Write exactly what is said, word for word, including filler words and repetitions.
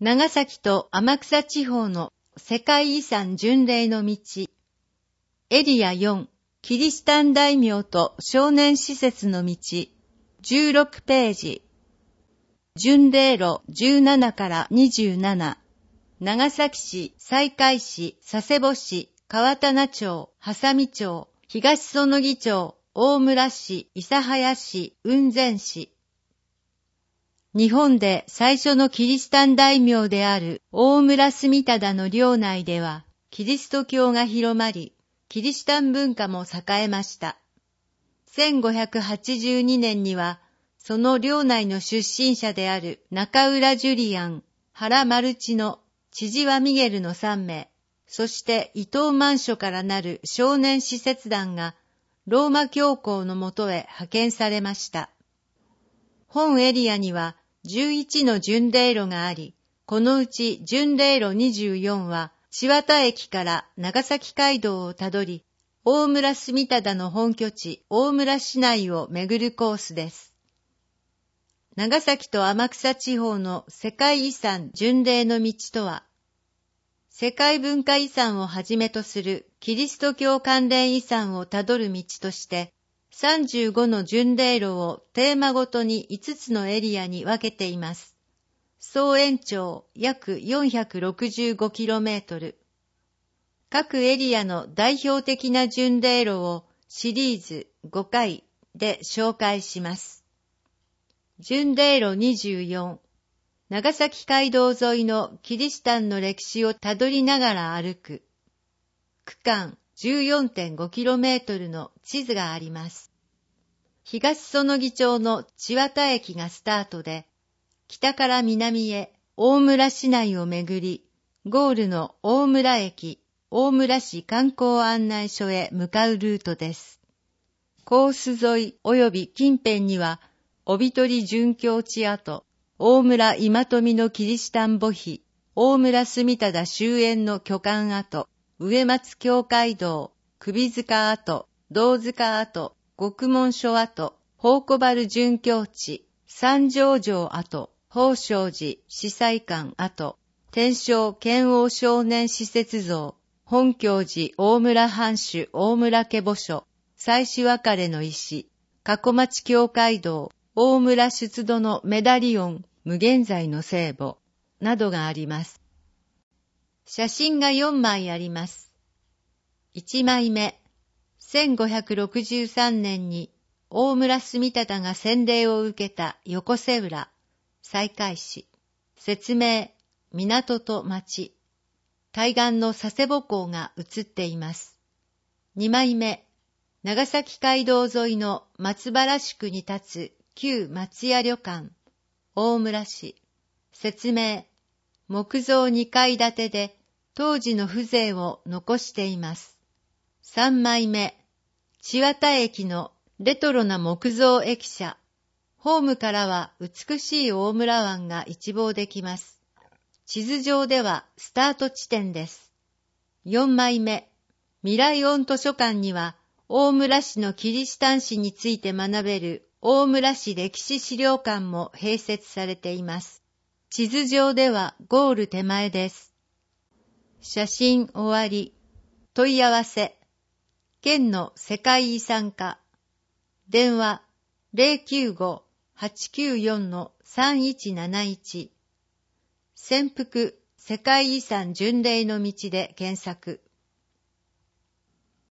長崎と天草地方の世界遺産巡礼の道。エリアよん、キリシタン大名と少年施設の道。じゅうろくページ。巡礼路じゅうななからにじゅうなな。長崎市、西海市、佐世保市、川棚町、波佐見町、東園木町、大村市、諫早市、雲仙市。日本で最初のキリシタン大名である大村住忠の領内では、キリスト教が広まり、キリシタン文化も栄えました。せんごひゃくはちじゅうにねんには、その領内の出身者である中浦ジュリアン、原マルチノ、千々和ミゲルのさんめい、そして伊藤満書からなる少年使節団が、ローマ教皇のもとへ派遣されました。本エリアにはじゅういちの巡礼路があり、このうち巡礼路にじゅうよんは、千綿駅から長崎街道をたどり、大村住忠の本拠地大村市内を巡るコースです。長崎と天草地方の世界遺産巡礼の道とは、世界文化遺産をはじめとするキリスト教関連遺産をたどる道として、さんじゅうごの巡礼路をテーマごとにいつつのエリアに分けています。総延長約 よんひゃくろくじゅうごキロメートル。各エリアの代表的な巡礼路をシリーズごかいで紹介します。巡礼路にじゅうよん、長崎街道沿いのキリシタンの歴史をたどりながら歩く。区間 じゅうよんてんごキロメートル の地図があります。東園木町の千綿駅がスタートで、北から南へ大村市内を巡り、ゴールの大村駅、大村市観光案内所へ向かうルートです。コース沿い及び近辺には、帯取殉教地跡、大村今富のキリシタン墓碑、大村住忠終焉の巨漢跡、植松教会堂、首塚跡、胴塚跡、獄門所跡、宝庫原殉教地、三条城跡、宝生寺司祭館跡、天正剣王少年施設像、本教寺大村藩主大村家墓所、祭祀別れの石、加古町教会堂、大村出土のメダリオン、無限在の聖母などがあります。写真がよんまいあります。いちまいめ、せんごひゃくろくじゅうさんねんに大村住忠が洗礼を受けた横瀬浦、西海市。説明、港と町。対岸の佐世保港が写っています。にまいめ、長崎街道沿いの松原宿に立つ旧松屋旅館、大村市。説明、木造にかい建てで当時の風情を残しています。さんまいめ、千綿駅のレトロな木造駅舎。ホームからは美しい大村湾が一望できます。地図上ではスタート地点です。よんまいめ、未来音図書館には大村市のキリシタン史について学べる大村市歴史資料館も併設されています。地図上ではゴール手前です。写真終わり。問い合わせ。県の世界遺産課。電話 ゼロきゅうご はちきゅうよん さんいちなないち。潜伏世界遺産巡礼の道で検索。